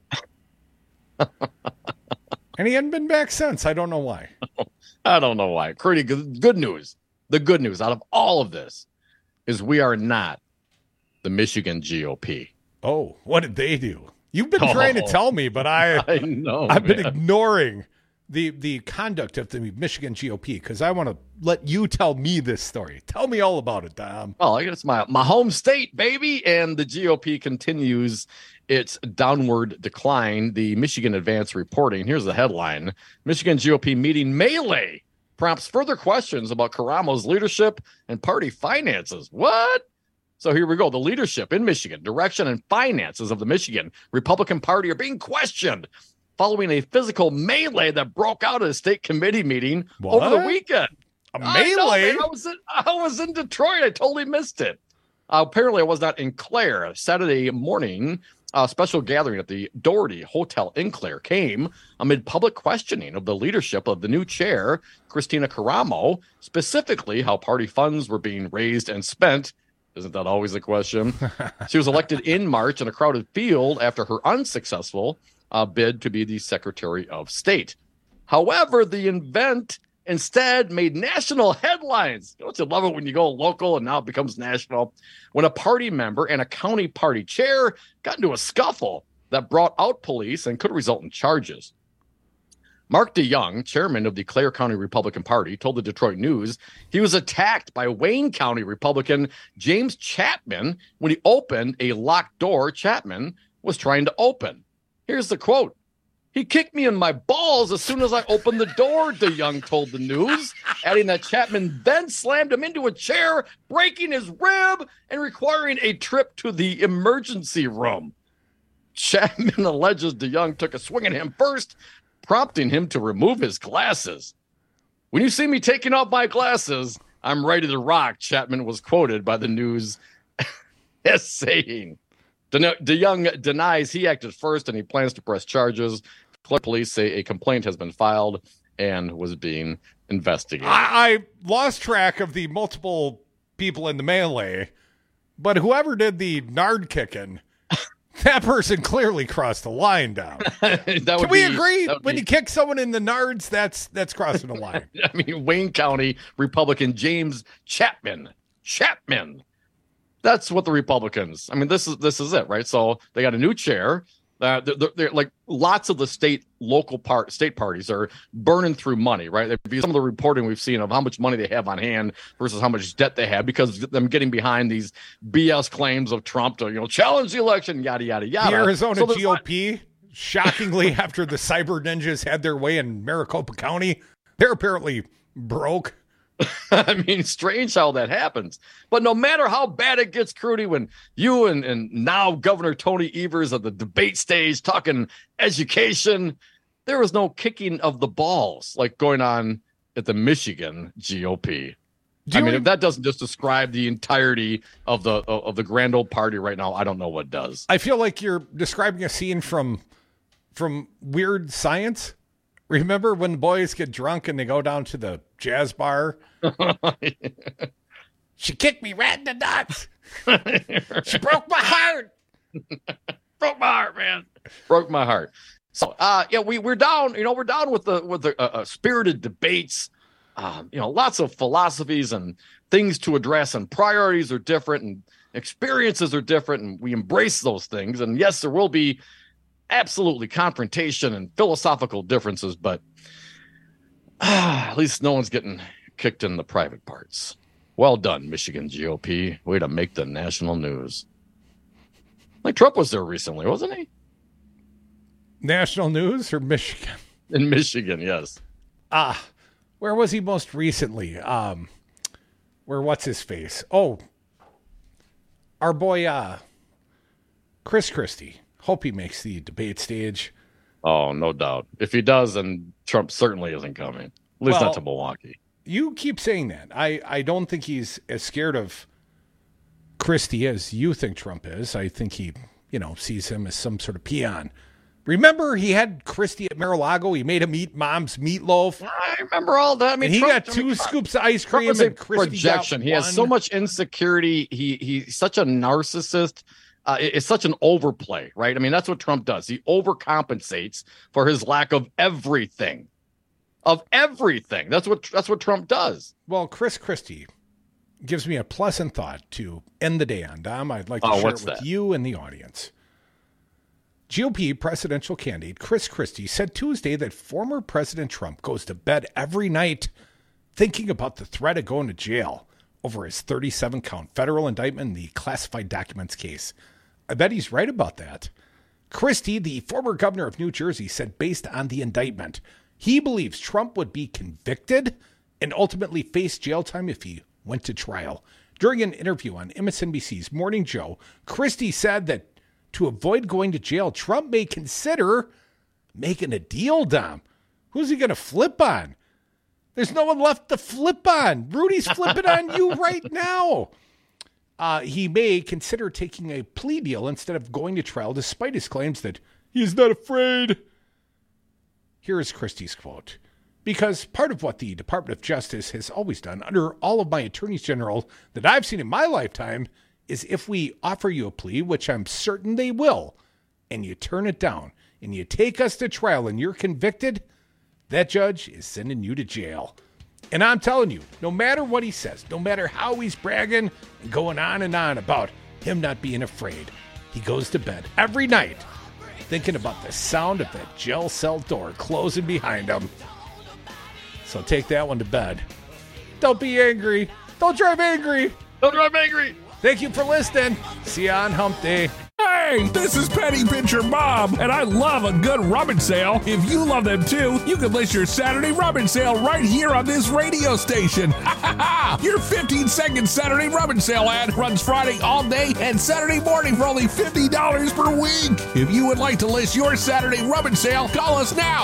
And he hadn't been back since. I don't know why. I don't know why. Curdy, good news. The good news out of all of this is we are not the Michigan GOP. Oh, what did they do? You've been trying to tell me, but I know I've been ignoring the conduct of the Michigan GOP because I want to let you tell me this story. Tell me all about it, Dom. Well, I guess it's my home state, baby, and the GOP continues its downward decline. The Michigan Advance reporting. Here's the headline: Michigan GOP meeting melee prompts further questions about Karamo's leadership and party finances. What? So here we go. The leadership in Michigan, direction and finances of the Michigan Republican Party are being questioned following a physical melee that broke out at a state committee meeting over the weekend. A melee? I was in Detroit. I totally missed it. Apparently, I was not in Clare. Saturday morning, a special gathering at the Doherty Hotel in Clare came amid public questioning of the leadership of the new chair, Christina Karamo, specifically how party funds were being raised and spent. Isn't that always the question? She was elected in March in a crowded field after her unsuccessful bid to be the Secretary of State. However, the event instead made national headlines. Don't you love it when you go local and now it becomes national? When a party member and a county party chair got into a scuffle that brought out police and could result in charges. Mark DeYoung, chairman of the Clare County Republican Party, told the Detroit News he was attacked by Wayne County Republican James Chapman when he opened a locked door Chapman was trying to open. Here's the quote. "He kicked me in my balls as soon as I opened the door," DeYoung told the News, adding that Chapman then slammed him into a chair, breaking his rib and requiring a trip to the emergency room. Chapman alleges DeYoung took a swing at him first, prompting him to remove his glasses. "When you see me taking off my glasses, I'm ready to rock," Chapman was quoted by the News as saying. DeYoung denies he acted first and he plans to press charges. Police say a complaint has been filed and was being investigated. I lost track of the multiple people in the melee, but whoever did the nard kicking, that person clearly crossed the line down. Can we agree? When you kick someone in the nards, that's crossing the line. I mean, Wayne County Republican James Chapman. That's what the Republicans. I mean, this is it, right? So they got a new chair. They're like lots of the state parties are burning through money, right? Some of the reporting we've seen of how much money they have on hand versus how much debt they have because of them getting behind these BS claims of Trump to challenge the election, yada yada yada. The Arizona GOP, shockingly, after the cyber ninjas had their way in Maricopa County, they're apparently broke. I mean, strange how that happens. But no matter how bad it gets, Crudy, when you and now Governor Tony Evers at the debate stage talking education, there was no kicking of the balls like going on at the Michigan GOP. If that doesn't just describe the entirety of the grand old party right now, I don't know what does. I feel like you're describing a scene from Weird Science. Remember when the boys get drunk and they go down to the jazz bar? She kicked me right in the nuts. She broke my heart. Broke my heart, man. Broke my heart. So, we're down. We're down with the spirited debates. Lots of philosophies and things to address, and priorities are different, and experiences are different, and we embrace those things. And yes, there will be absolutely confrontation and philosophical differences, but at least no one's getting kicked in the private parts. Well done, Michigan GOP. Way to make the national news. Like Trump was there recently, wasn't he? National news or Michigan? In Michigan, yes. Where was he most recently? Where what's his face? Oh, our boy Chris Christie. Hope he makes the debate stage. Oh, no doubt. If he does, then Trump certainly isn't coming. At least not to Milwaukee. You keep saying that. I don't think he's as scared of Christie as you think Trump is. I think he, sees him as some sort of peon. Remember, he had Christie at Mar-a-Lago. He made him eat mom's meatloaf. I remember all that. I mean, and Trump, got two scoops of ice cream. Trump and Christie projection. Got he has so much insecurity. He's such a narcissist. It's such an overplay, right? I mean, that's what Trump does. He overcompensates for his lack of everything. That's what Trump does. Well, Chris Christie gives me a pleasant thought to end the day on, Dom. I'd like to share it with you and the audience. GOP presidential candidate Chris Christie said Tuesday that former President Trump goes to bed every night thinking about the threat of going to jail over his 37-count federal indictment in the classified documents case. I bet he's right about that. Christie, the former governor of New Jersey, said based on the indictment, he believes Trump would be convicted and ultimately face jail time if he went to trial. During an interview on MSNBC's Morning Joe, Christie said that to avoid going to jail, Trump may consider making a deal, Dom. Who's he going to flip on? There's no one left to flip on. Rudy's flipping on you right now. He may consider taking a plea deal instead of going to trial, despite his claims that he's not afraid. Here is Christie's quote. Because part of what the Department of Justice has always done under all of my attorneys general that I've seen in my lifetime is if we offer you a plea, which I'm certain they will, and you turn it down, and you take us to trial and you're convicted, that judge is sending you to jail. And I'm telling you, no matter what he says, no matter how he's bragging and going on and on about him not being afraid, he goes to bed every night thinking about the sound of that jail cell door closing behind him. So take that one to bed. Don't be angry. Don't drive angry. Don't drive angry. Thank you for listening. See you on Hump Day. Hey! Hey, this is Penny Pincher Bob, and I love a good rummage sale. If you love them too, you can list your Saturday rummage sale right here on this radio station. Your 15-second Saturday rummage sale ad runs Friday all day and Saturday morning for only $50 per week. If you would like to list your Saturday rummage sale, call us now,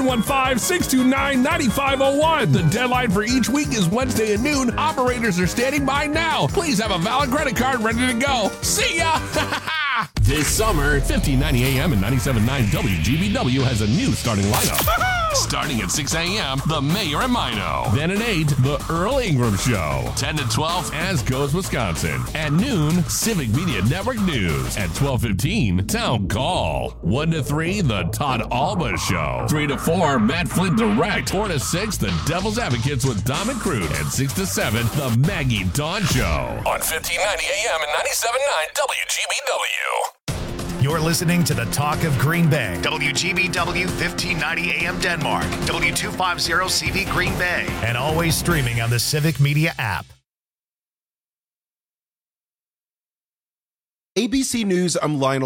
715-629-9501. The deadline for each week is Wednesday at noon. Operators are standing by now. Please have a valid credit card ready to go. See ya! This summer, 1590 AM and 97.9 WGBW has a new starting lineup. Starting at 6 a.m., The Mayor and Mino. Then at 8, The Earl Ingram Show. 10 to 12, As Goes Wisconsin. At noon, Civic Media Network News. At 12:15, Town Call. 1 to 3, The Todd Alba Show. 3 to 4, Matt Flint Direct. 4 to 6, The Devil's Advocates with Dom and Crude. And 6 to 7, The Maggie Dawn Show. On 1590 AM and 97.9 WGBW. You're listening to the Talk of Green Bay. WGBW 1590 AM Denmark. W250 CV Green Bay. And always streaming on the Civic Media app. ABC News, I'm Lionel